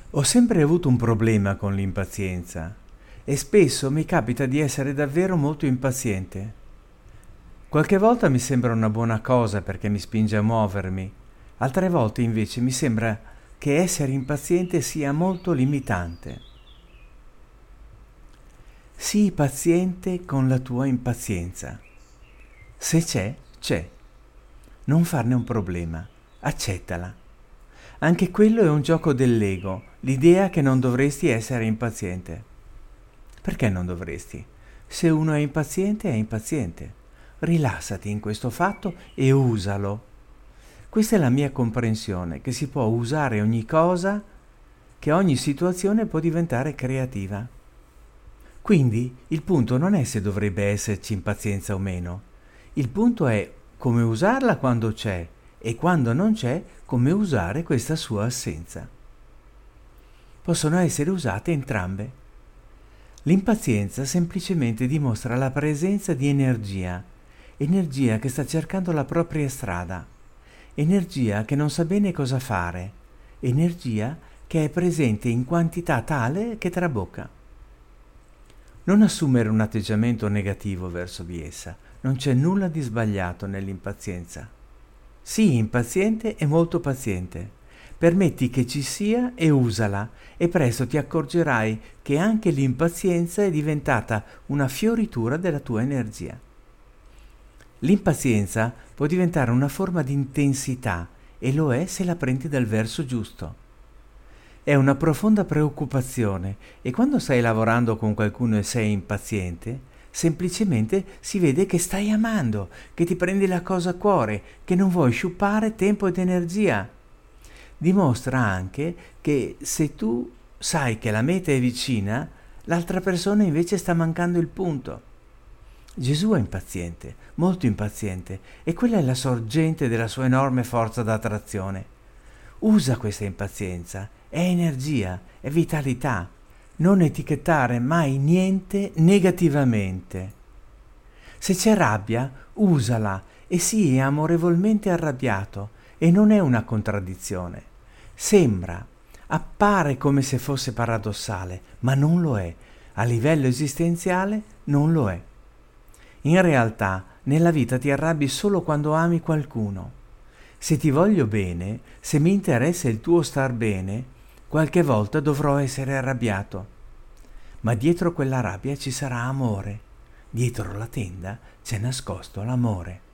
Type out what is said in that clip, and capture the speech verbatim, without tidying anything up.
Ho sempre avuto un problema con l'impazienza e spesso mi capita di essere davvero molto impaziente. Qualche volta mi sembra una buona cosa perché mi spinge a muovermi, altre volte invece mi sembra che essere impaziente sia molto limitante. Sii paziente con la tua impazienza. Se c'è, c'è. Non farne un problema. Accettala. Anche quello è un gioco dell'ego, l'idea che non dovresti essere impaziente. Perché non dovresti? Se uno è impaziente, è impaziente. Rilassati in questo fatto e usalo. Questa è la mia comprensione, che si può usare ogni cosa, che ogni situazione può diventare creativa. Quindi il punto non è se dovrebbe esserci impazienza o meno. Il punto è come usarla quando c'è e quando non c'è, come usare questa sua assenza. Possono essere usate entrambe. L'impazienza semplicemente dimostra la presenza di energia, energia che sta cercando la propria strada, energia che non sa bene cosa fare, energia che è presente in quantità tale che trabocca. Non assumere un atteggiamento negativo verso di essa, non c'è nulla di sbagliato nell'impazienza. Sii impaziente e molto paziente. Permetti che ci sia e usala e presto ti accorgerai che anche l'impazienza è diventata una fioritura della tua energia. L'impazienza può diventare una forma di intensità e lo è se la prendi dal verso giusto. È una profonda preoccupazione e quando stai lavorando con qualcuno e sei impaziente, semplicemente si vede che stai amando, che ti prendi la cosa a cuore, che non vuoi sciupare tempo ed energia. Dimostra anche che se tu sai che la meta è vicina, l'altra persona invece sta mancando il punto. Gesù è impaziente, molto impaziente, e quella è la sorgente della sua enorme forza d'attrazione. Usa questa impazienza, è energia, è vitalità. Non etichettare mai niente negativamente. Se c'è rabbia, usala e sii amorevolmente arrabbiato e non è una contraddizione. Sembra, appare come se fosse paradossale, ma non lo è. A livello esistenziale non lo è. In realtà, nella vita ti arrabbi solo quando ami qualcuno. Se ti voglio bene, se mi interessa il tuo star bene, qualche volta dovrò essere arrabbiato. Ma dietro quella rabbia ci sarà amore. Dietro la tenda c'è nascosto l'amore.